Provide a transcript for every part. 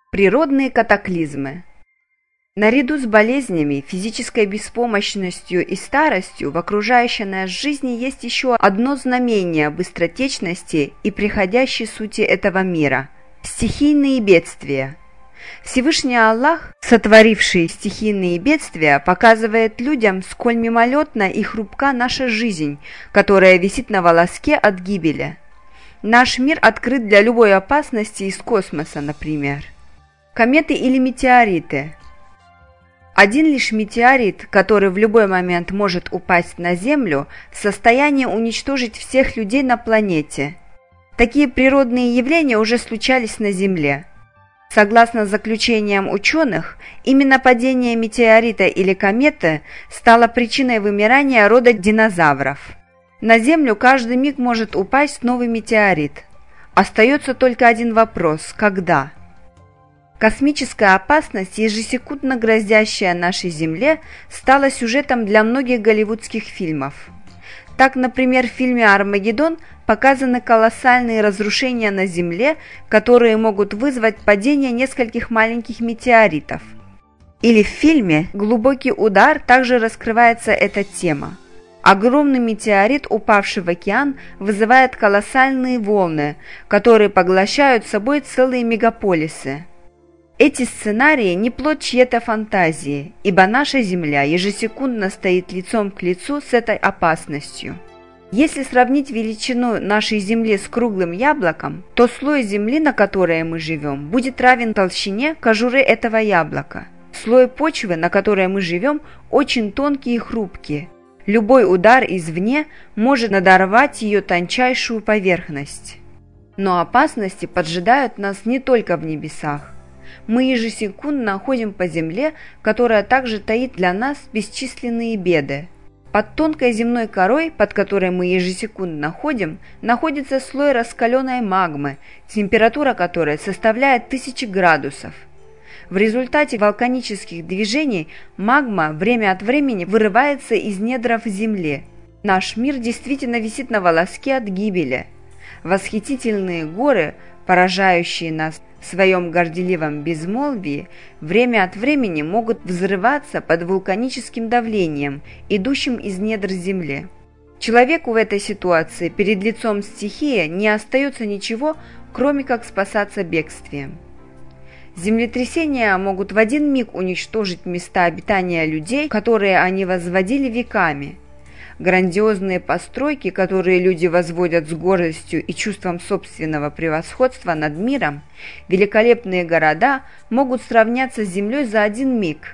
Природные катаклизмы. Наряду с болезнями, физической беспомощностью и старостью в окружающей нас жизни есть еще одно знамение быстротечности и приходящей сути этого мира – стихийные бедствия. Всевышний Аллах, сотворивший стихийные бедствия, показывает людям, сколь мимолетна и хрупка наша жизнь, которая висит на волоске от гибели. Наш мир открыт для любой опасности из космоса, например. Кометы или метеориты. Один лишь метеорит, который в любой момент может упасть на Землю, в состоянии уничтожить всех людей на планете. Такие природные явления уже случались на Земле. Согласно заключениям ученых, именно падение метеорита или кометы стало причиной вымирания рода динозавров. На Землю каждый миг может упасть новый метеорит. Остается только один вопрос – когда? Космическая опасность, ежесекундно грозящая нашей Земле, стала сюжетом для многих голливудских фильмов. Так, например, в фильме «Армагеддон» показаны колоссальные разрушения на Земле, которые могут вызвать падение нескольких маленьких метеоритов. Или в фильме «Глубокий удар» также раскрывается эта тема. Огромный метеорит, упавший в океан, вызывает колоссальные волны, которые поглощают собой целые мегаполисы. Эти сценарии не плод чьей-то фантазии, ибо наша Земля ежесекундно стоит лицом к лицу с этой опасностью. Если сравнить величину нашей Земли с круглым яблоком, то слой Земли, на которой мы живем, будет равен толщине кожуры этого яблока. Слой почвы, на которой мы живем, очень тонкий и хрупкий. Любой удар извне может надорвать ее тончайшую поверхность. Но опасности поджидают нас не только в небесах. Мы ежесекундно ходим по земле, которая также таит для нас бесчисленные беды. Под тонкой земной корой, под которой мы ежесекундно ходим, находится слой раскаленной магмы, температура которой составляет 1000 градусов. В результате вулканических движений магма время от времени вырывается из недров земли. Наш мир действительно висит на волоске от гибели. Восхитительные горы, поражающие нас в своем горделивом безмолвии, время от времени могут взрываться под вулканическим давлением, идущим из недр земли. Человеку в этой ситуации перед лицом стихии не остается ничего, кроме как спасаться бегствием. Землетрясения могут в один миг уничтожить места обитания людей, которые они возводили веками. Грандиозные постройки, которые люди возводят с гордостью и чувством собственного превосходства над миром, великолепные города могут сравняться с землей за один миг.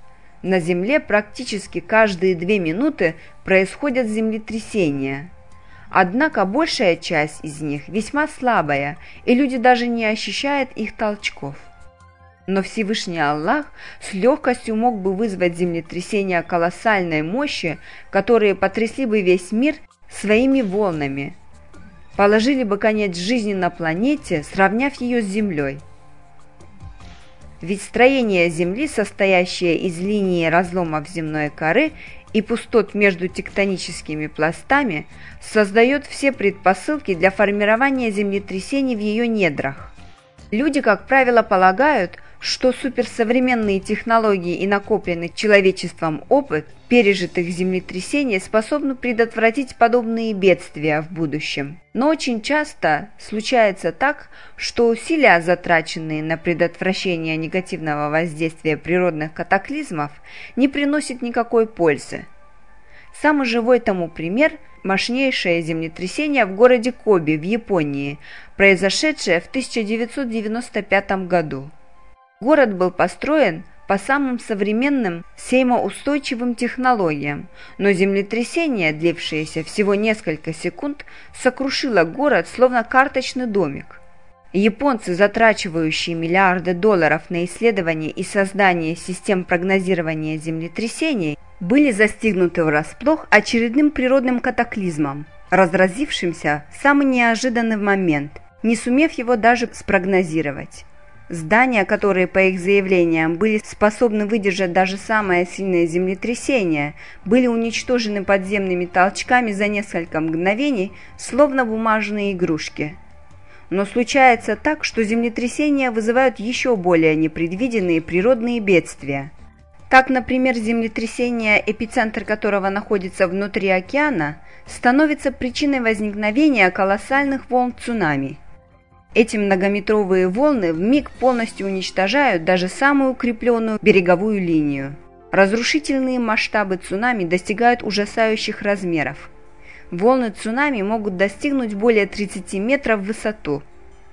На Земле практически каждые 2 минуты происходят землетрясения. Однако большая часть из них весьма слабая, и люди даже не ощущают их толчков. Но Всевышний Аллах с легкостью мог бы вызвать землетрясения колоссальной мощи, которые потрясли бы весь мир своими волнами, положили бы конец жизни на планете, сравняв ее с Землей. Ведь строение Земли, состоящее из линии разломов земной коры и пустот между тектоническими пластами, создает все предпосылки для формирования землетрясений в ее недрах. Люди, как правило, полагают, что суперсовременные технологии и накопленный человечеством опыт пережитых землетрясений способны предотвратить подобные бедствия в будущем. Но очень часто случается так, что усилия, затраченные на предотвращение негативного воздействия природных катаклизмов, не приносят никакой пользы. Самый живой тому пример – мощнейшее землетрясение в городе Коби в Японии, произошедшее в 1995 году. Город был построен по самым современным сеймоустойчивым технологиям, но землетрясение, длившееся всего несколько секунд, сокрушило город словно карточный домик. Японцы, затрачивающие миллиарды долларов на исследование и создание систем прогнозирования землетрясений, были застигнуты врасплох очередным природным катаклизмом, разразившимся в самый неожиданный момент, не сумев его даже спрогнозировать. Здания, которые, по их заявлениям, были способны выдержать даже самое сильное землетрясение, были уничтожены подземными толчками за несколько мгновений, словно бумажные игрушки. Но случается так, что землетрясения вызывают еще более непредвиденные природные бедствия. Так, например, землетрясение, эпицентр которого находится внутри океана, становится причиной возникновения колоссальных волн цунами. Эти многометровые волны вмиг полностью уничтожают даже самую укрепленную береговую линию. Разрушительные масштабы цунами достигают ужасающих размеров. Волны цунами могут достигнуть более 30 метров в высоту.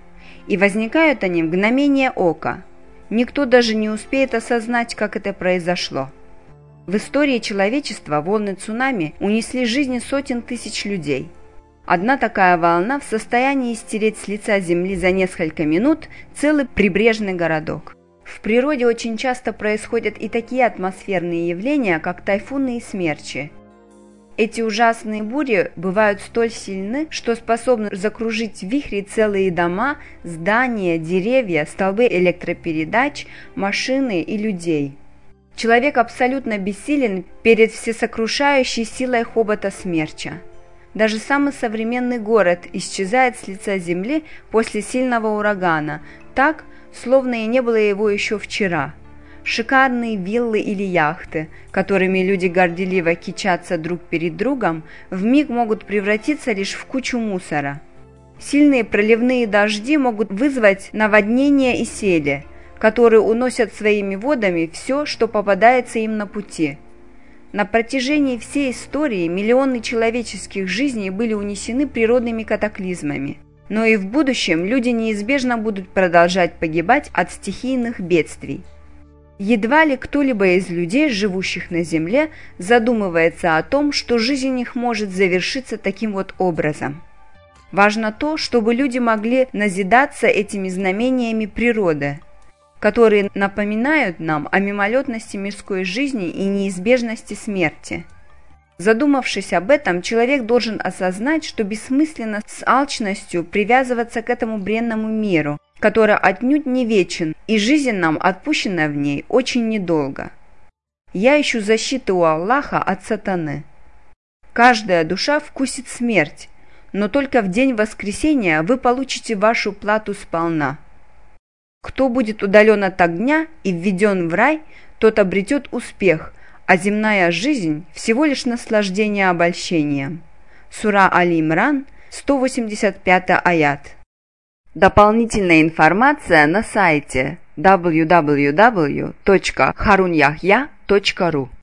И возникают они в мгновение ока. Никто даже не успеет осознать, как это произошло. В истории человечества волны цунами унесли жизни сотен тысяч людей. Одна такая волна в состоянии стереть с лица земли за несколько минут целый прибрежный городок. В природе очень часто происходят и такие атмосферные явления, как тайфуны и смерчи. Эти ужасные бури бывают столь сильны, что способны закружить в вихре целые дома, здания, деревья, столбы электропередач, машины и людей. Человек абсолютно бессилен перед всесокрушающей силой хобота смерча. Даже самый современный город исчезает с лица земли после сильного урагана, так, словно и не было его еще вчера. Шикарные виллы или яхты, которыми люди горделиво кичатся друг перед другом, вмиг могут превратиться лишь в кучу мусора. Сильные проливные дожди могут вызвать наводнения и сели, которые уносят своими водами все, что попадается им на пути. На протяжении всей истории миллионы человеческих жизней были унесены природными катаклизмами. Но и в будущем люди неизбежно будут продолжать погибать от стихийных бедствий. Едва ли кто-либо из людей, живущих на Земле, задумывается о том, что жизнь их может завершиться таким вот образом. Важно то, чтобы люди могли назидаться этими знамениями природы, которые напоминают нам о мимолетности мирской жизни и неизбежности смерти. Задумавшись об этом, человек должен осознать, что бессмысленно с алчностью привязываться к этому бренному миру, который отнюдь не вечен, и жизнь нам отпущена в ней очень недолго. Я ищу защиты у Аллаха от сатаны. Каждая душа вкусит смерть, но только в день воскресения вы получите вашу плату сполна. Кто будет удален от огня и введен в рай, тот обретет успех, а земная жизнь – всего лишь наслаждение обольщением. Сура Али-Имран, 185 аят. Дополнительная информация на сайте www.harunyahya.ru